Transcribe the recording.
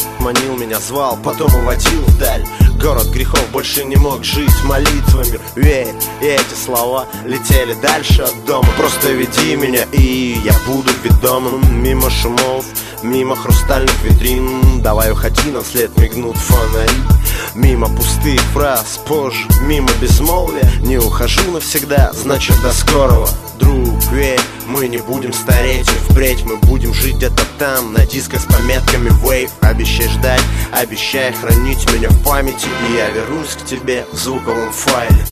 Манил меня, звал, потом уводил вдаль. Город грехов больше не мог жить молитвами. Верь, и эти слова летели дальше от дома. Просто веди меня, и я буду ведомым. Мимо шумов, мимо хрустальных витрин. Давай уходи, нам вслед мигнут фонари. Мимо пустых фраз, позже, мимо безмолвия. Не ухожу навсегда, значит до скорого. Друг, верь, мы не будем стареть, и впредь мы будем жить где-то там, на дисках с пометками Wave. Обещай ждать, обещай хранить меня в памяти, и я вернусь к тебе в звуковом файле.